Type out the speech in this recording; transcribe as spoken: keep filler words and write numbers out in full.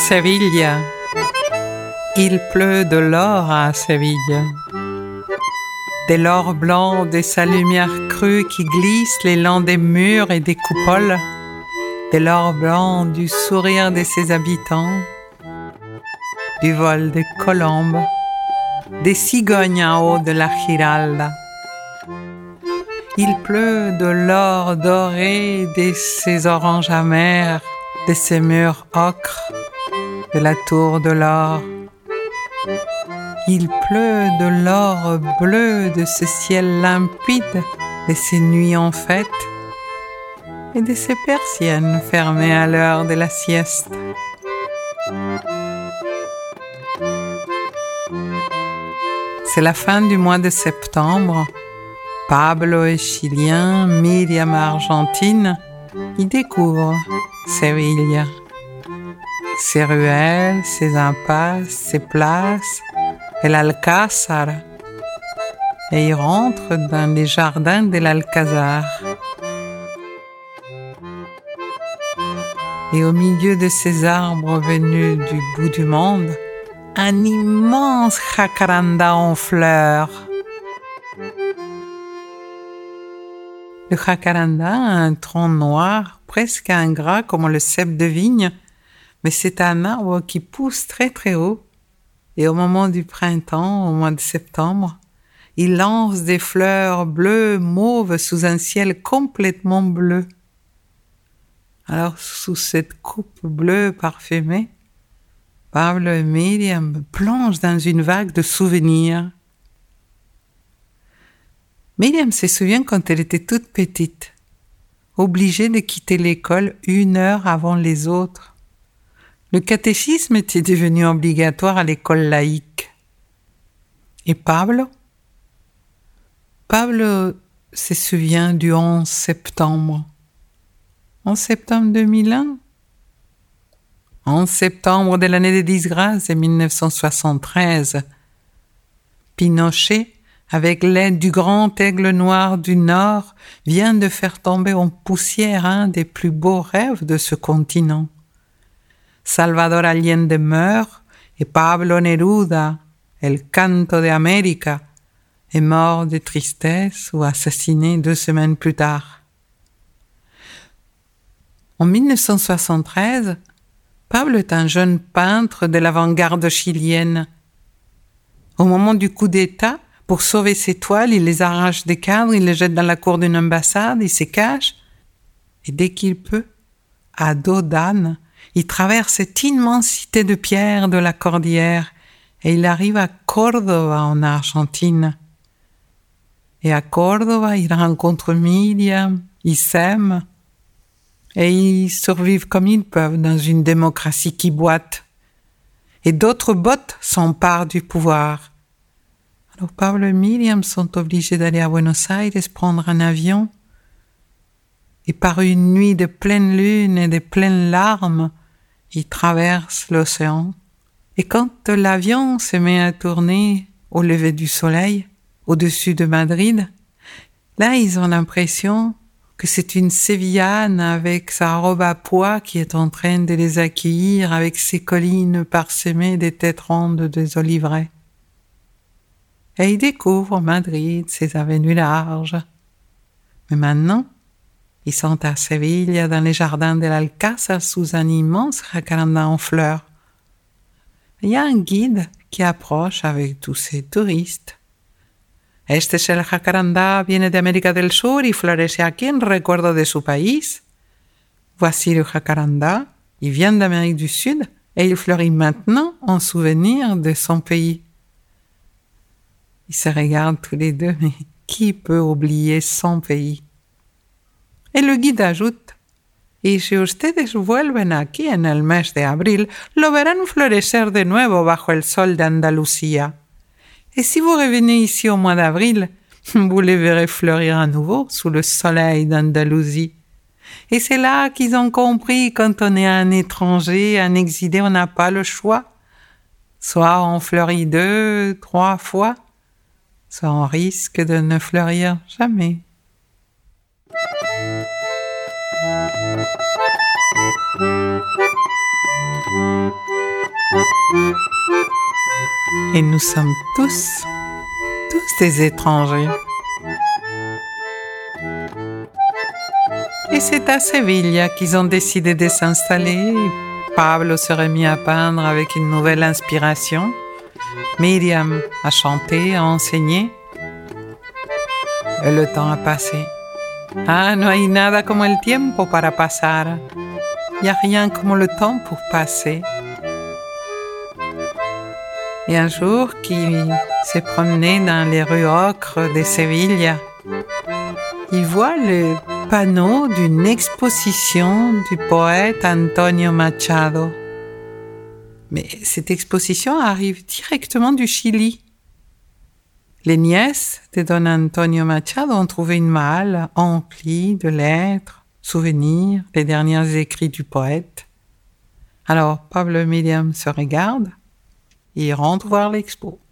Séville. Il pleut de l'or à Séville. De l'or blanc de sa lumière crue qui glisse le long des murs et des coupoles. De l'or blanc du sourire de ses habitants. Du vol des colombes. Des cigognes en haut de la Giralda. Il pleut de l'or doré de ses oranges amères, de ses murs ocre, de la tour de l'or. Il pleut de l'or bleu de ce ciel limpide, de ces nuits en fête et de ces persiennes fermées à l'heure de la sieste. C'est la fin du mois de septembre. Pablo est chilien, Myriam argentine. Ils découvrent Séville. Ses ruelles, ses impasses, ses places, et l'Alcázar. Et ils rentrent dans les jardins de l'Alcázar. Et au milieu de ces arbres venus du bout du monde, un immense jacaranda en fleurs. Le jacaranda a un tronc noir, presque ingrat comme le cep de vigne, mais c'est un arbre qui pousse très très haut. Et au moment du printemps, au mois de septembre, il lance des fleurs bleues, mauves sous un ciel complètement bleu. Alors, sous cette coupe bleue parfumée, Pablo et Myriam plongent dans une vague de souvenirs. Myriam se souvient quand elle était toute petite, obligée de quitter l'école une heure avant les autres. Le catéchisme était devenu obligatoire à l'école laïque. Et Pablo? Pablo se souvient du onze septembre. onze septembre deux mille un? onze septembre de l'année des disgrâces de mille neuf cent soixante-treize. Pinochet, avec l'aide du grand aigle noir du Nord, vient de faire tomber en poussière un des plus beaux rêves de ce continent. Salvador Allende meurt et Pablo Neruda, El Canto de América, est mort de tristesse ou assassiné deux semaines plus tard. En mille neuf cent soixante-treize, Pablo est un jeune peintre de l'avant-garde chilienne. Au moment du coup d'État, pour sauver ses toiles, il les arrache des cadres, il les jette dans la cour d'une ambassade, il se cache. Et dès qu'il peut, à dos d'âne, il traverse cette immensité de pierre de la cordillère et il arrive à Córdoba en Argentine. Et à Córdoba, il rencontre Myriam, ils s'aiment et ils survivent comme ils peuvent dans une démocratie qui boite. Et d'autres bottes s'emparent du pouvoir. Alors Pablo et Myriam sont obligés d'aller à Buenos Aires, prendre un avion. Et par une nuit de pleine lune et de pleines larmes, ils traversent l'océan. Et quand l'avion se met à tourner au lever du soleil, au-dessus de Madrid, là ils ont l'impression que c'est une Sévillane avec sa robe à pois qui est en train de les accueillir avec ses collines parsemées des têtes rondes des oliveraies. Et ils découvrent Madrid, ses avenues larges. Mais maintenant, ils sont à Séville, dans les jardins de l'Alcázar, sous un immense jacaranda en fleurs. Il y a un guide qui approche avec tous ces touristes. Este es el jacaranda, viene de América del Sur y florece aquí en recuerdo de su país. Voici le jacaranda, il vient d'Amérique du Sud et il fleurit maintenant en souvenir de son pays. Ils se regardent tous les deux, mais qui peut oublier son pays? Et le guide ajoute, y si ustedes vuelven aquí en el mes de abril, lo verán florecer de nuevo bajo el sol de Andalucía. Et si vous revenez ici au mois d'avril, vous les verrez fleurir à nouveau sous le soleil d'Andalousie. Et c'est là qu'ils ont compris, quand on est un étranger, un exilé, on n'a pas le choix. Soit on fleurit deux, trois fois, soit on risque de ne fleurir jamais. Thank you. Et nous sommes tous, tous des étrangers. Et c'est à Séville qu'ils ont décidé de s'installer. Pablo se remit à peindre avec une nouvelle inspiration. Myriam a chanté, a enseigné. Et le temps a passé. Ah, no hay nada como el tiempo para pasar. Il n'y a rien comme le temps pour passer. Et un jour, qui s'est promené dans les rues ocres de Séville, il voit le panneau d'une exposition du poète Antonio Machado. Mais cette exposition arrive directement du Chili. Les nièces de Don Antonio Machado ont trouvé une malle emplie de lettres, souvenirs, les derniers écrits du poète. Alors Pablo et Myriam se regardent et rentrent voir l'expo.